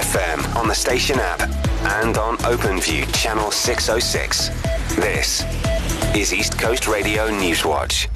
FM on the station app and on OpenView channel 606. This is East Coast Radio Newswatch.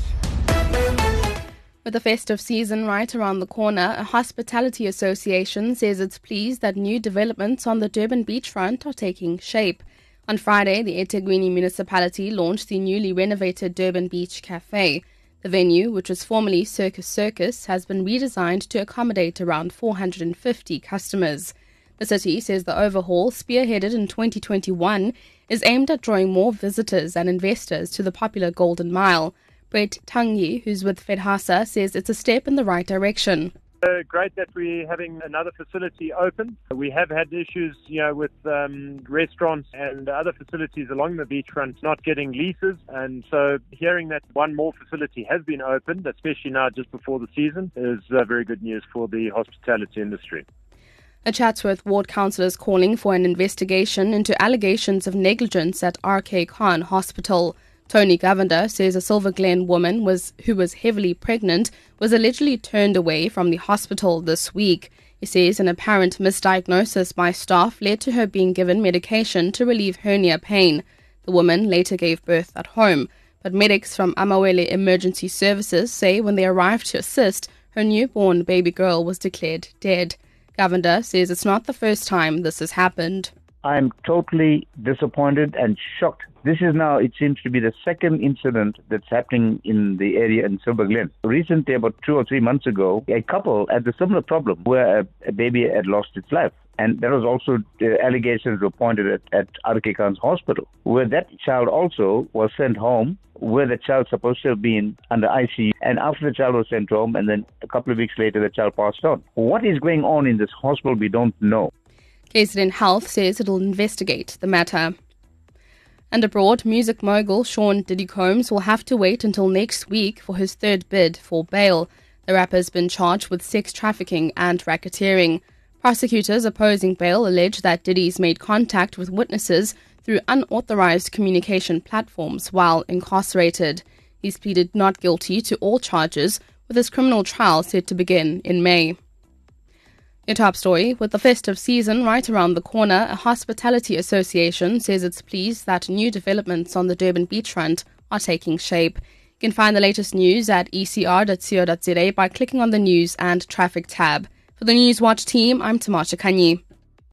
With the festive season right around the corner, a hospitality association says it's pleased that new developments on the Durban beachfront are taking shape. On Friday, the eThekwini municipality launched the newly renovated Durban Beach Cafe. The venue, which was formerly Circus, has been redesigned to accommodate around 450 customers. The city says the overhaul, spearheaded in 2021, is aimed at drawing more visitors and investors to the popular Golden Mile. Brett Tangi, who's with FEDHASA, says it's a step in the right direction. Great that we're having another facility open. We have had issues, with restaurants and other facilities along the beachfront not getting leases. And so hearing that one more facility has been opened, especially now just before the season, is very good news for the hospitality industry. A Chatsworth ward councillor is calling for an investigation into allegations of negligence at RK Khan Hospital. Tony Govender says a Silver Glen woman who was heavily pregnant was allegedly turned away from the hospital this week. He says an apparent misdiagnosis by staff led to her being given medication to relieve hernia pain. The woman later gave birth at home, but medics from Amawele Emergency Services say when they arrived to assist, her newborn baby girl was declared dead. Govender says it's not the first time this has happened. I'm totally disappointed and shocked. This is now, it seems to be the second incident that's happening in the area in Silver Glen. Recently, about 2 or 3 months ago, a couple had a similar problem where a baby had lost its life. And there was also allegations were pointed at RK Khan's hospital, where that child also was sent home, where the child supposed to have been under ICU. And after the child was sent home, and then a couple of weeks later, the child passed on. What is going on in this hospital, we don't know. KZN Health says it'll investigate the matter. And abroad, music mogul Sean Diddy Combs will have to wait until next week for his third bid for bail. The rapper's been charged with sex trafficking and racketeering. Prosecutors opposing bail allege that Diddy's made contact with witnesses through unauthorized communication platforms while incarcerated. He's pleaded not guilty to all charges, with his criminal trial set to begin in May. Your top story: with the festive season right around the corner, a hospitality association says it's pleased that new developments on the Durban beachfront are taking shape. You can find the latest news at ecr.co.za by clicking on the News and Traffic tab. For the Newswatch team, I'm Tamasha Kanyi.